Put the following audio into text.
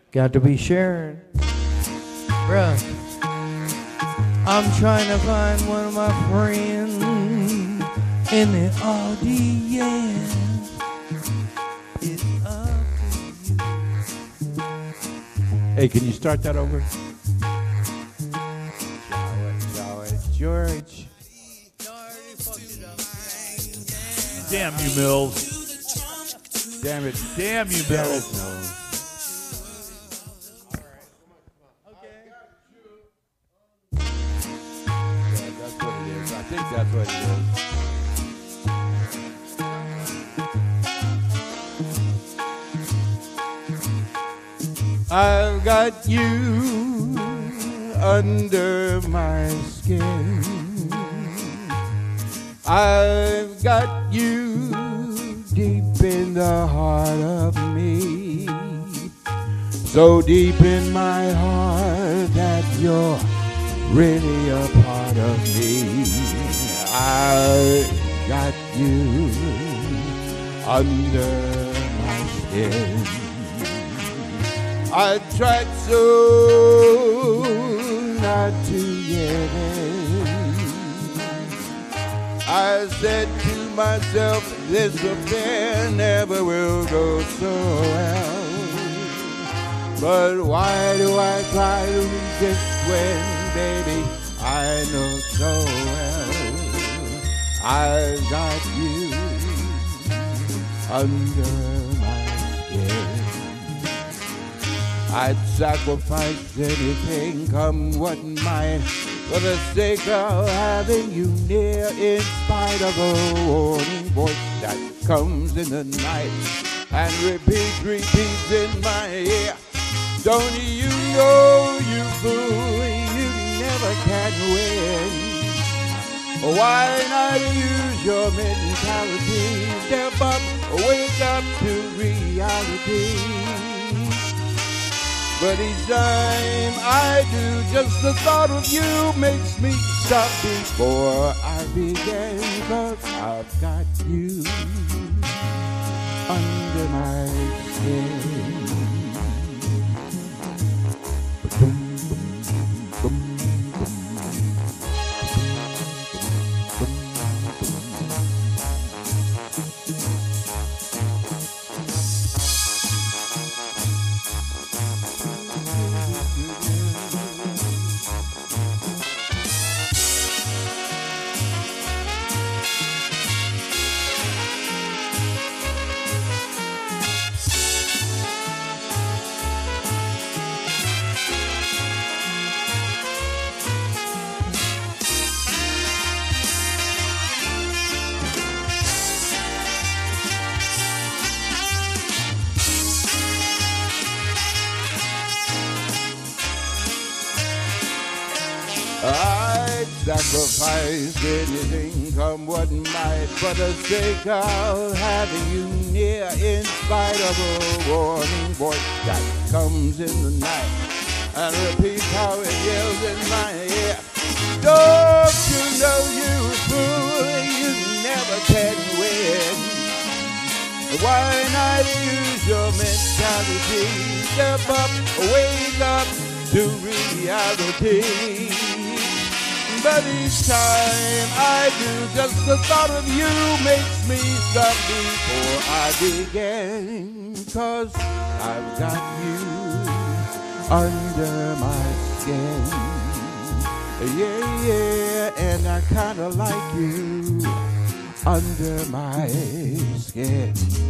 Got to be sharing. Bruh, I'm trying to find one of my friends in the audience. It's up to you. Hey, can you start that over? George. Damn you, Mills. Damn it. Damn you, Mills. That's what it is. I think that's what it is. I've got you under my skin. I've got you deep in the heart of me. So deep in my heart that you're really a part of me. I got you under my skin. I tried so not to get in. I said to myself, this affair never will go so well. But why do I try to resist when, baby, I know so well I've got you under my skin. I'd sacrifice anything, come what might, for the sake of having you near, in spite of a warning voice that comes in the night and repeats in my ear. Don't you know, you fool, you never can win. Why not use your mentality? Step up, wake up to reality. But each time I do, just the thought of you makes me stop before I begin. 'Cause I've got you under my skin. I'd sacrifice anything, come what might, for the sake of having you near, in spite of a warning voice that comes in the night and repeats how it yells in my ear. Don't you know, you fool, you never can win. Why not use your mentality? Step up, wake up to reality. But each time I do, just the thought of you makes me stop before I begin. 'Cause I've got you under my skin. Yeah, yeah, and I kinda like you under my skin.